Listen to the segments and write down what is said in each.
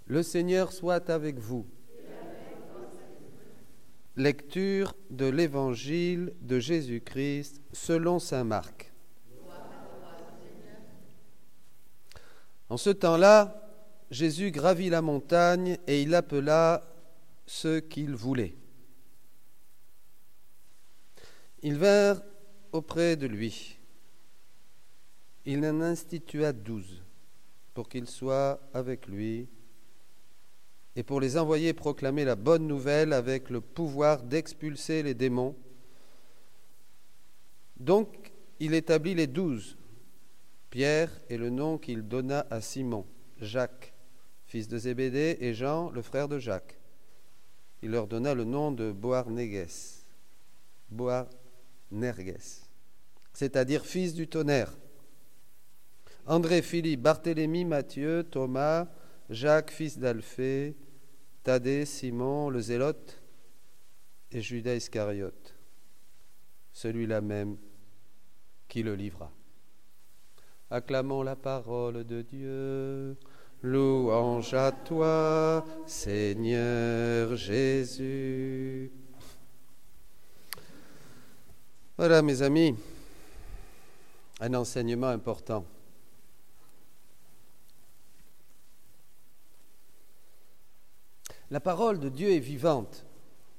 Le Seigneur soit avec vous. Lecture de l'Évangile de Jésus-Christ selon saint Marc. En ce temps-là, Jésus gravit la montagne et il appela ceux qu'il voulait. Ils vinrent auprès de lui. Il en institua 12 pour qu'ils soient avec lui et pour les envoyer proclamer la bonne nouvelle avec le pouvoir d'expulser les démons. Donc, il établit les 12. Pierre est le nom qu'il donna à Simon, Jacques, fils de Zébédée, et Jean, le frère de Jacques. Il leur donna le nom de Boanerges, c'est-à-dire fils du tonnerre. André, Philippe, Barthélemy, Matthieu, Thomas, Jacques, fils d'Alphée, Thaddée, Simon, le Zélote, et Judas Iscariote, celui-là même qui le livra. Acclamons la parole de Dieu. Louange à toi, Seigneur Jésus. Voilà, mes amis, un enseignement important. La parole de Dieu est vivante.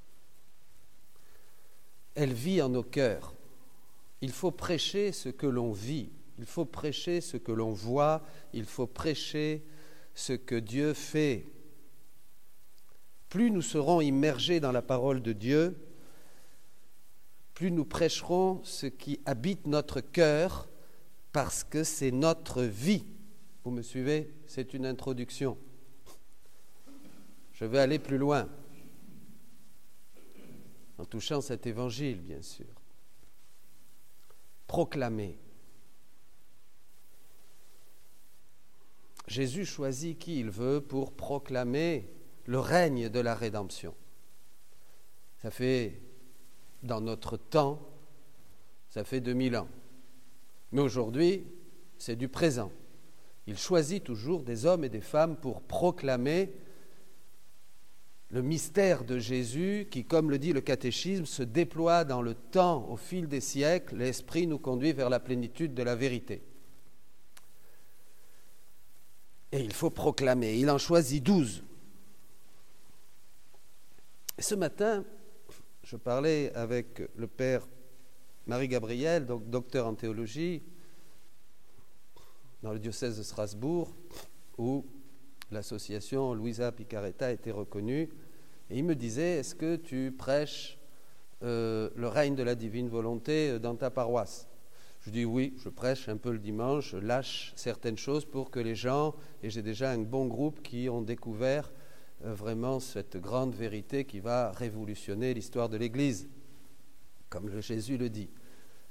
Elle vit en nos cœurs. Il faut prêcher ce que l'on vit. Il faut prêcher ce que l'on voit. Il faut prêcher ce que Dieu fait. Plus nous serons immergés dans la parole de Dieu, plus nous prêcherons ce qui habite notre cœur, parce que c'est notre vie. Vous me suivez? C'est une introduction. Je vais aller plus loin, en touchant cet évangile, bien sûr. Proclamer. Jésus choisit qui il veut pour proclamer le règne de la rédemption. Ça fait, dans notre temps, ça fait 2000 ans. Mais aujourd'hui, c'est du présent. Il choisit toujours des hommes et des femmes pour proclamer le mystère de Jésus qui, comme le dit le catéchisme, se déploie dans le temps au fil des siècles. L'Esprit nous conduit vers la plénitude de la vérité. Et il faut proclamer. Il en choisit 12. Et ce matin, je parlais avec le père Marie-Gabriel, donc docteur en théologie, dans le diocèse de Strasbourg, où l'association Luisa Picaretta a été reconnue, et il me disait, est-ce que tu prêches le règne de la divine volonté dans ta paroisse? Je dis oui, je prêche un peu le dimanche, je lâche certaines choses pour que les gens, et j'ai déjà un bon groupe qui ont découvert vraiment cette grande vérité qui va révolutionner l'histoire de l'Église, comme Jésus le dit.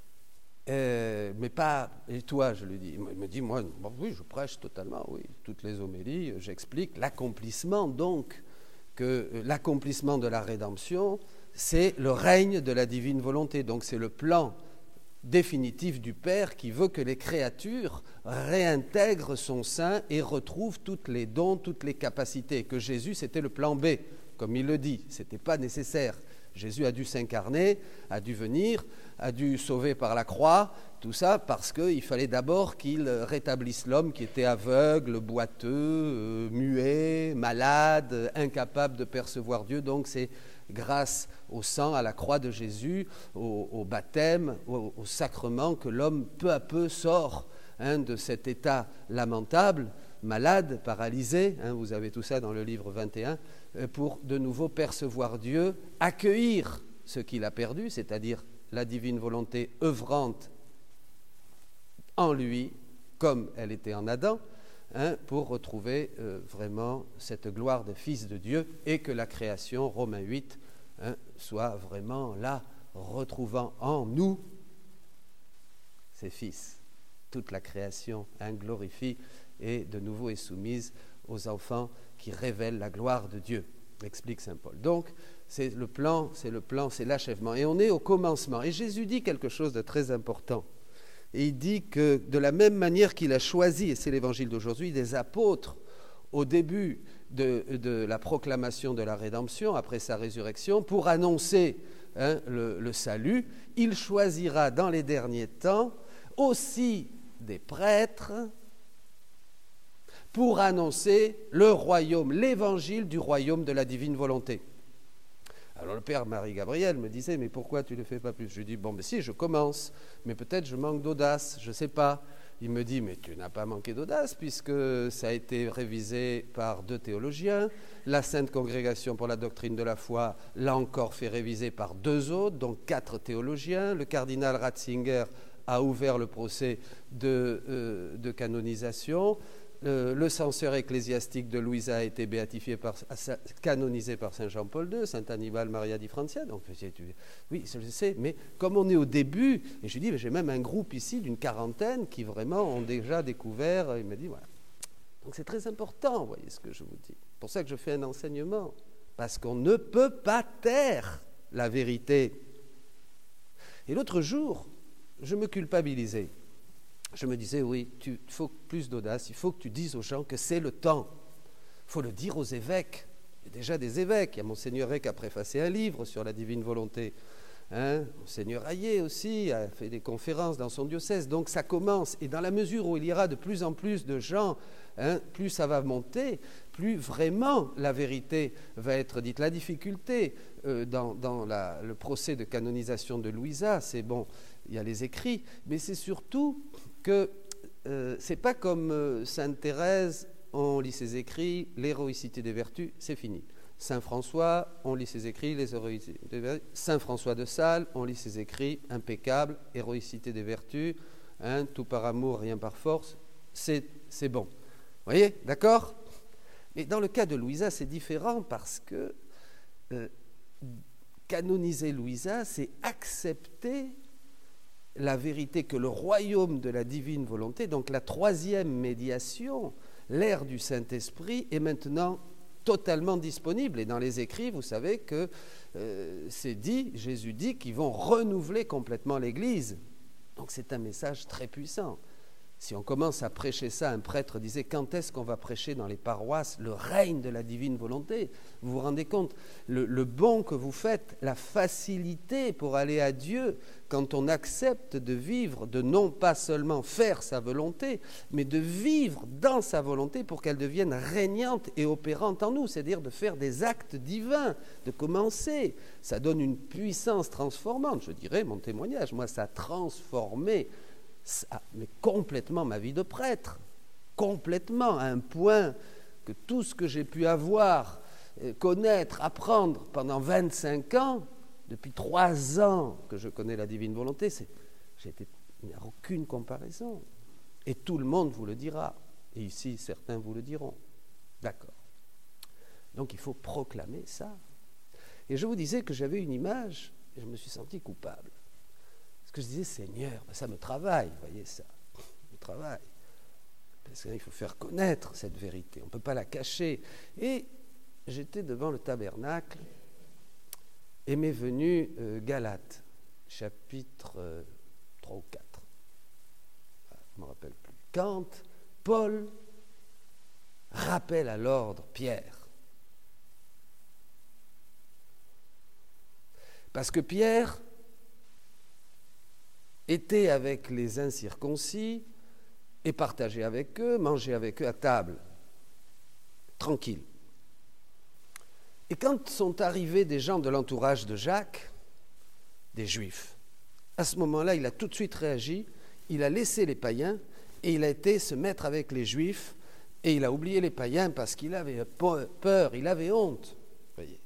Mais pas, et toi, je lui dis. Il me dit, moi, bon, oui, je prêche totalement, oui, toutes les homélies, j'explique l'accomplissement, donc, que l'accomplissement de la rédemption, c'est le règne de la divine volonté, donc c'est le plan définitif du Père qui veut que les créatures réintègrent son sein et retrouvent tous les dons, toutes les capacités, que Jésus, c'était le plan B, comme il le dit, ce n'était pas nécessaire. Jésus a dû s'incarner, a dû venir, a dû sauver par la croix, tout ça parce qu'il fallait d'abord qu'il rétablisse l'homme qui était aveugle, boiteux, muet, malade, incapable de percevoir Dieu. Donc c'est grâce au sang, à la croix de Jésus, au baptême, au sacrement que l'homme peu à peu sort de cet état lamentable, malade, paralysé, vous avez tout ça dans le livre 21, pour de nouveau percevoir Dieu, accueillir ce qu'il a perdu, c'est-à-dire la divine volonté œuvrante en lui, comme elle était en Adam, pour retrouver vraiment cette gloire de fils de Dieu et que la création, Romains 8, soit vraiment là, retrouvant en nous ses fils. Toute la création glorifie et de nouveau est soumise aux enfants qui révèlent la gloire de Dieu, explique saint Paul. Donc, c'est le plan, c'est l'achèvement. Et on est au commencement. Et Jésus dit quelque chose de très important. Et il dit que de la même manière qu'il a choisi, et c'est l'évangile d'aujourd'hui, des apôtres au début de la proclamation de la rédemption, après sa résurrection, pour annoncer le salut. Il choisira dans les derniers temps aussi des prêtres pour annoncer le royaume, l'évangile du royaume de la divine volonté. Alors le père Marie-Gabriel me disait, mais pourquoi tu ne le fais pas plus? Je lui dis, bon, mais si, je commence, mais peut-être je manque d'audace, je ne sais pas. Il me dit, mais tu n'as pas manqué d'audace, puisque ça a été révisé par 2 théologiens. La Sainte Congrégation pour la doctrine de la foi l'a encore fait réviser par 2 autres, donc 4 théologiens. Le cardinal Ratzinger a ouvert le procès de canonisation. Le censeur ecclésiastique de Louisa a été canonisé par Saint Jean-Paul II, Saint Annibal Maria di Francia. Donc, oui, je sais, mais comme on est au début, et je lui dis, j'ai même un groupe ici d'une 40aine qui vraiment ont déjà découvert, il m'a dit, voilà. Donc c'est très important, vous voyez ce que je vous dis. C'est pour ça que je fais un enseignement, parce qu'on ne peut pas taire la vérité. Et l'autre jour, je me culpabilisais. Je me disais, oui, il faut plus d'audace, il faut que tu dises aux gens que c'est le temps. Il faut le dire aux évêques. Il y a déjà des évêques. Il y a Monseigneur Rey qui a préfacé un livre sur la divine volonté. Monseigneur Hayet aussi a fait des conférences dans son diocèse. Donc ça commence. Et dans la mesure où il y aura de plus en plus de gens, plus ça va monter, plus vraiment la vérité va être dite. La difficulté dans le procès de canonisation de Louisa, c'est bon, il y a les écrits, mais c'est surtout que c'est pas comme Sainte Thérèse, on lit ses écrits, l'héroïcité des vertus, c'est fini. Saint François, on lit ses écrits, les héroïcités des vertus. Saint François de Sales, on lit ses écrits, impeccable, héroïcité des vertus, tout par amour, rien par force, c'est bon. Vous voyez, d'accord? Mais dans le cas de Louisa, c'est différent parce que canoniser Louisa, c'est accepter la vérité que le royaume de la divine volonté, donc la 3e médiation, l'ère du Saint-Esprit, est maintenant totalement disponible. Et dans les écrits, vous savez que c'est dit, Jésus dit qu'ils vont renouveler complètement l'Église. Donc c'est un message très puissant. Si on commence à prêcher ça, un prêtre disait, quand est-ce qu'on va prêcher dans les paroisses le règne de la divine volonté? Vous vous rendez compte, le bon que vous faites, la facilité pour aller à Dieu, quand on accepte de vivre, de non pas seulement faire sa volonté, mais de vivre dans sa volonté pour qu'elle devienne régnante et opérante en nous, c'est-à-dire de faire des actes divins, de commencer. Ça donne une puissance transformante. Je dirais, mon témoignage, moi, ça a transformé mais complètement ma vie de prêtre, complètement, à un point que tout ce que j'ai pu avoir, connaître, apprendre pendant 25 ans, depuis 3 ans que je connais la divine volonté, il n'y a aucune comparaison. Et tout le monde vous le dira. Et ici, certains vous le diront. D'accord. Donc il faut proclamer ça. Et je vous disais que j'avais une image, et je me suis senti coupable. Parce que je disais, Seigneur, ça me travaille, vous voyez ça, me travaille. Parce qu'il faut faire connaître cette vérité, on ne peut pas la cacher. Et j'étais devant le tabernacle, et m'est venu Galates, chapitre 3 ou 4. Je ne me rappelle plus. Quand Paul rappelle à l'ordre Pierre. Parce que Pierre était avec les incirconcis et partageait avec eux, mangeait avec eux à table, tranquille. Et quand sont arrivés des gens de l'entourage de Jacques, des Juifs, à ce moment-là, il a tout de suite réagi, il a laissé les païens et il a été se mettre avec les Juifs et il a oublié les païens parce qu'il avait peur, il avait honte. Voyez.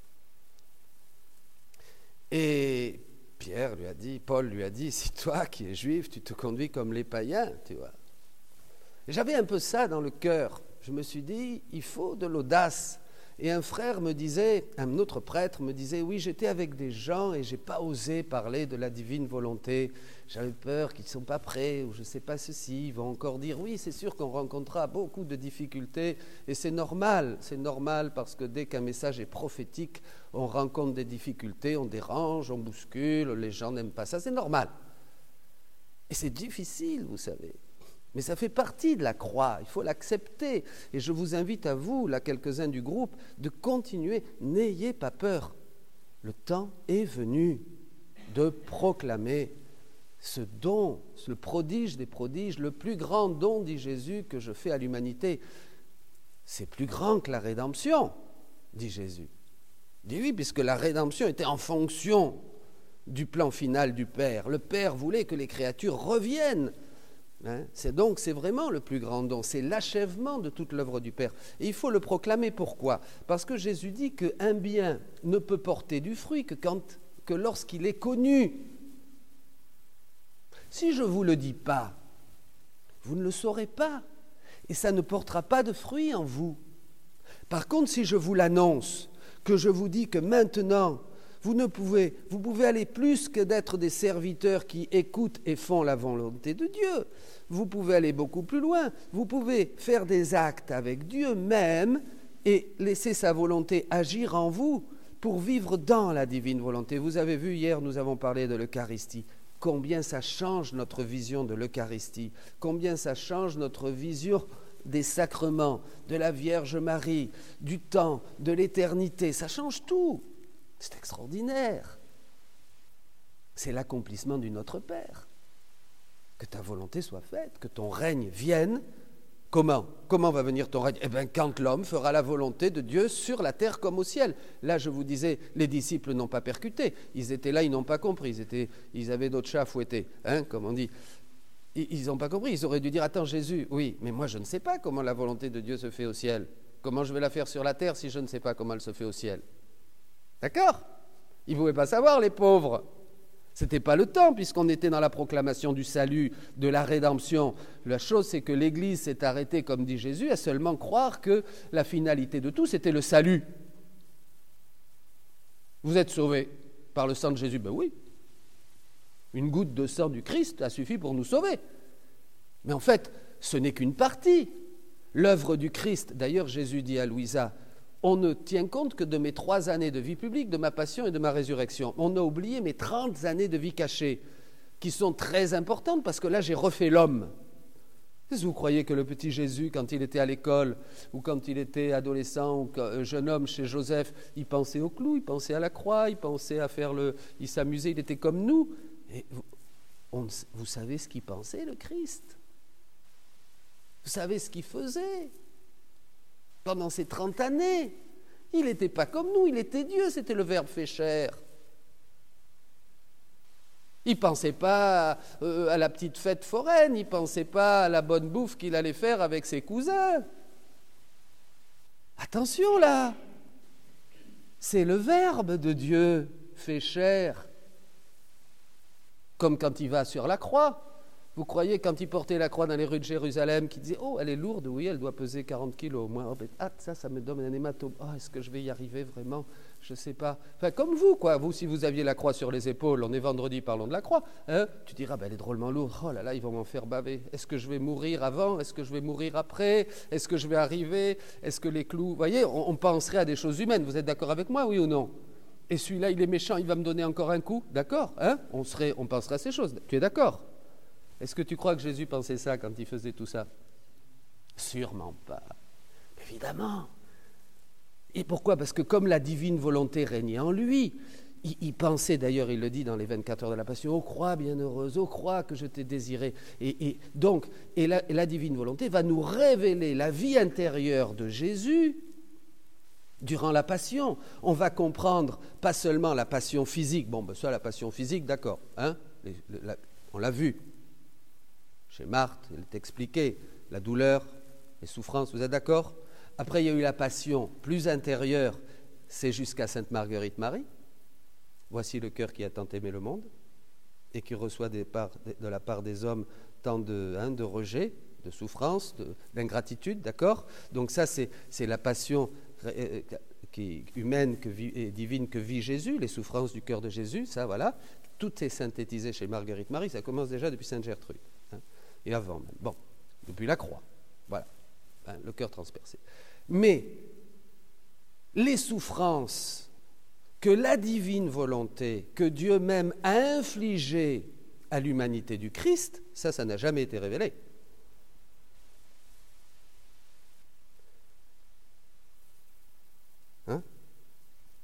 Et Paul lui a dit, si toi qui es juif, tu te conduis comme les païens, tu vois. Et j'avais un peu ça dans le cœur. Je me suis dit, il faut de l'audace. Et un frère me disait, un autre prêtre me disait, oui, j'étais avec des gens et je n'ai pas osé parler de la divine volonté. J'avais peur qu'ils ne sont pas prêts ou je ne sais pas ceci. Ils vont encore dire, oui, c'est sûr qu'on rencontrera beaucoup de difficultés. Et c'est normal parce que dès qu'un message est prophétique, on rencontre des difficultés, on dérange, on bouscule, les gens n'aiment pas ça, c'est normal. Et c'est difficile, vous savez. Mais ça fait partie de la croix, il faut l'accepter. Et je vous invite à vous, là, quelques-uns du groupe, de continuer. N'ayez pas peur. Le temps est venu de proclamer ce don, le prodige des prodiges, le plus grand don, dit Jésus, que je fais à l'humanité. C'est plus grand que la rédemption, dit Jésus. Il dit oui, puisque la rédemption était en fonction du plan final du Père. Le Père voulait que les créatures reviennent. C'est vraiment le plus grand don, c'est l'achèvement de toute l'œuvre du Père. Et il faut le proclamer, pourquoi ? Parce que Jésus dit qu'un bien ne peut porter du fruit que lorsqu'il est connu. Si je ne vous le dis pas, vous ne le saurez pas, et ça ne portera pas de fruit en vous. Par contre, si je vous l'annonce, que je vous dis que maintenant, vous pouvez aller plus que d'être des serviteurs qui écoutent et font la volonté de Dieu. Vous pouvez aller beaucoup plus loin. Vous pouvez faire des actes avec Dieu même et laisser sa volonté agir en vous pour vivre dans la divine volonté. Vous avez vu, hier, nous avons parlé de l'Eucharistie. Combien ça change notre vision de l'Eucharistie. Combien ça change notre vision des sacrements, de la Vierge Marie, du temps, de l'éternité. Ça change tout. C'est extraordinaire. C'est l'accomplissement du Notre Père. Que ta volonté soit faite, que ton règne vienne. Comment va venir ton règne ? Eh bien, quand l'homme fera la volonté de Dieu sur la terre comme au ciel. Là, je vous disais, les disciples n'ont pas percuté. Ils étaient là, ils n'ont pas compris. Ils avaient d'autres chats à fouetter, comme on dit. Ils n'ont pas compris. Ils auraient dû dire, attends, Jésus, oui, mais moi, je ne sais pas comment la volonté de Dieu se fait au ciel. Comment je vais la faire sur la terre si je ne sais pas comment elle se fait au ciel ? D'accord ? Ils ne pouvaient pas savoir, les pauvres. Ce n'était pas le temps, puisqu'on était dans la proclamation du salut, de la rédemption. La chose, c'est que l'Église s'est arrêtée, comme dit Jésus, à seulement croire que la finalité de tout, c'était le salut. Vous êtes sauvés par le sang de Jésus ? Ben oui. Une goutte de sang du Christ a suffi pour nous sauver. Mais en fait, ce n'est qu'une partie. L'œuvre du Christ, d'ailleurs, Jésus dit à Louisa, on ne tient compte que de mes 3 années de vie publique, de ma passion et de ma résurrection. On a oublié mes 30 années de vie cachée, qui sont très importantes, parce que là, j'ai refait l'homme. Est-ce que vous croyez que le petit Jésus, quand il était à l'école, ou quand il était adolescent, ou jeune homme chez Joseph, il pensait au clou, il pensait à la croix, il pensait à il s'amusait, il était comme nous. Et vous savez ce qu'il pensait, le Christ ? Vous savez ce qu'il faisait ? Pendant ces 30 années, il n'était pas comme nous, il était Dieu, c'était le Verbe fait chair. Il ne pensait pas à la petite fête foraine, il ne pensait pas à la bonne bouffe qu'il allait faire avec ses cousins. Attention là, c'est le Verbe de Dieu fait chair. Comme quand il va sur la croix. Vous croyez, quand il portait la croix dans les rues de Jérusalem, qu'il disait « Oh, elle est lourde, oui, elle doit peser 40 kilos au moins. Oh, ça me donne un hématome. Oh, est-ce que je vais y arriver vraiment ? Je ne sais pas. » Enfin, comme vous, quoi. Vous, si vous aviez la croix sur les épaules, on est vendredi, parlons de la croix. Tu diras, elle est drôlement lourde. Oh là là, ils vont m'en faire baver. Est-ce que je vais mourir avant ? Est-ce que je vais mourir après ? Est-ce que je vais arriver ? Est-ce que les clous... Vous voyez, on penserait à des choses humaines. Vous êtes d'accord avec moi, oui ou non ? Et celui-là, il est méchant, il va me donner encore un coup. D'accord ? On penserait à ces choses. Tu es d'accord ? Est-ce que tu crois que Jésus pensait ça quand il faisait tout ça ? Sûrement pas. Évidemment. Et pourquoi ? Parce que comme la divine volonté régnait en lui, il pensait, d'ailleurs il le dit dans les 24 heures de la Passion, « Ô croix bienheureuse, ô croix que je t'ai désirée ». Et la divine volonté va nous révéler la vie intérieure de Jésus durant la Passion. On va comprendre pas seulement la passion physique, ça la passion physique, d'accord, on l'a vu. Chez Marthe, elle est expliquée, la douleur, les souffrances, vous êtes d'accord ? Après, il y a eu la passion plus intérieure, c'est jusqu'à Sainte Marguerite Marie. Voici le cœur qui a tant aimé le monde et qui reçoit de la part des hommes tant de rejet, de souffrance, d'ingratitude, d'accord ? Donc ça, c'est la passion humaine et divine que vit Jésus, les souffrances du cœur de Jésus, ça, voilà. Tout est synthétisé chez Marguerite Marie, ça commence déjà depuis Sainte Gertrude. Et avant même. Depuis la croix. Voilà. Le cœur transpercé. Mais les souffrances que la divine volonté, que Dieu même a infligées à l'humanité du Christ, ça n'a jamais été révélé.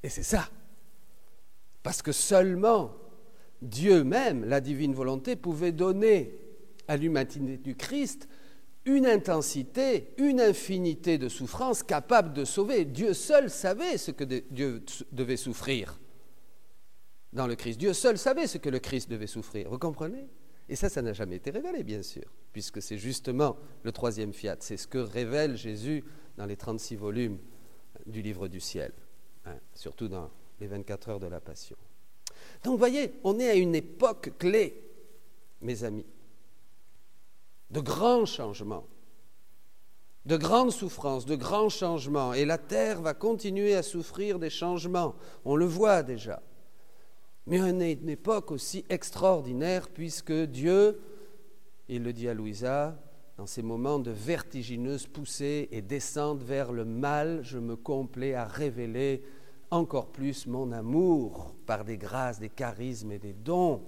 Et c'est ça. Parce que seulement Dieu même, la divine volonté, pouvait donner à l'humanité du Christ une intensité, une infinité de souffrances capables de sauver. Dieu seul savait ce que Dieu devait souffrir dans le Christ. Dieu seul savait ce que le Christ devait souffrir. Vous comprenez ? Et ça n'a jamais été révélé, bien sûr, puisque c'est justement le troisième fiat. C'est ce que révèle Jésus dans les 36 volumes du livre du ciel, surtout dans les 24 heures de la Passion. Donc, vous voyez, on est à une époque clé, mes amis, de grands changements, de grandes souffrances, de grands changements. Et la terre va continuer à souffrir des changements. On le voit déjà. Mais on est à une époque aussi extraordinaire puisque Dieu, il le dit à Louisa, dans ces moments de vertigineuse poussée et descente vers le mal, je me complais à révéler encore plus mon amour par des grâces, des charismes et des dons.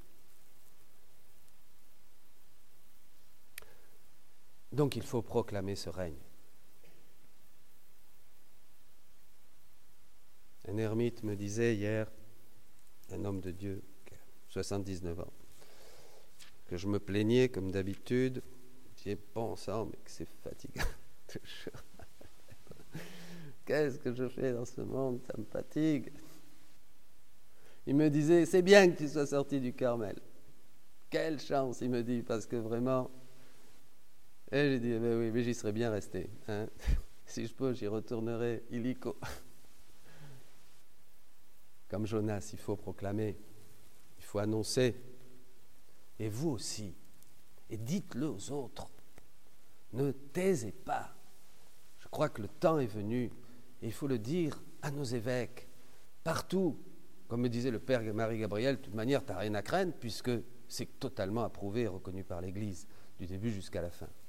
Donc il faut proclamer ce règne. Un ermite me disait hier, un homme de Dieu, 79 ans, que je me plaignais comme d'habitude. Je disais, bon sang, mais que c'est fatigant. Qu'est-ce que je fais dans ce monde? Ça me fatigue. Il me disait, c'est bien que tu sois sorti du Carmel. Quelle chance, il me dit, parce que vraiment... Et j'ai dit, oui, mais j'y serais bien resté. Hein. Si je peux, j'y retournerai illico. Comme Jonas, il faut proclamer, il faut annoncer. Et vous aussi. Et dites-le aux autres. Ne taisez pas. Je crois que le temps est venu. Et il faut le dire à nos évêques, partout. Comme me disait le père Marie-Gabriel, de toute manière, tu n'as rien à craindre, puisque c'est totalement approuvé et reconnu par l'Église, du début jusqu'à la fin.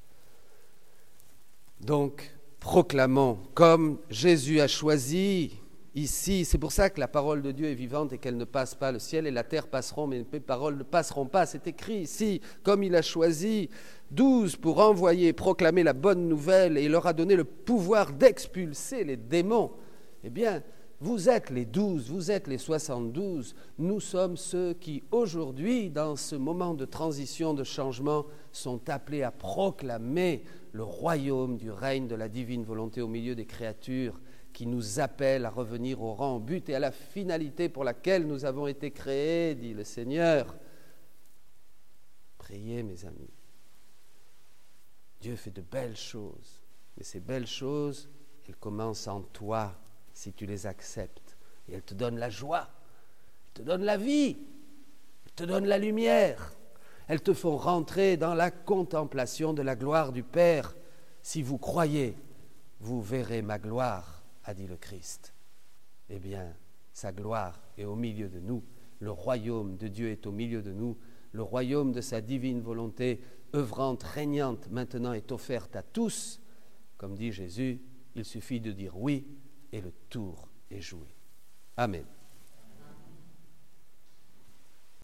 Donc, proclamons, comme Jésus a choisi ici, c'est pour ça que la parole de Dieu est vivante et qu'elle ne passe pas. Le ciel et la terre passeront, mais les paroles ne passeront pas. C'est écrit ici, comme il a choisi 12 pour envoyer, proclamer la bonne nouvelle, et il leur a donné le pouvoir d'expulser les démons. Eh bien, vous êtes les 12, vous êtes les 72. Nous sommes ceux qui, aujourd'hui, dans ce moment de transition, de changement, sont appelés à proclamer le royaume du règne de la divine volonté au milieu des créatures, qui nous appelle à revenir au rang, au but et à la finalité pour laquelle nous avons été créés, dit le Seigneur. Priez, mes amis. Dieu fait de belles choses, mais ces belles choses, elles commencent en toi, si tu les acceptes. Et elles te donnent la joie, elles te donnent la vie, elles te donnent la lumière. Elles te font rentrer dans la contemplation de la gloire du Père. Si vous croyez, vous verrez ma gloire, a dit le Christ. Eh bien, sa gloire est au milieu de nous. Le royaume de Dieu est au milieu de nous. Le royaume de sa divine volonté, œuvrante, régnante, maintenant est offerte à tous. Comme dit Jésus, il suffit de dire oui et le tour est joué. Amen.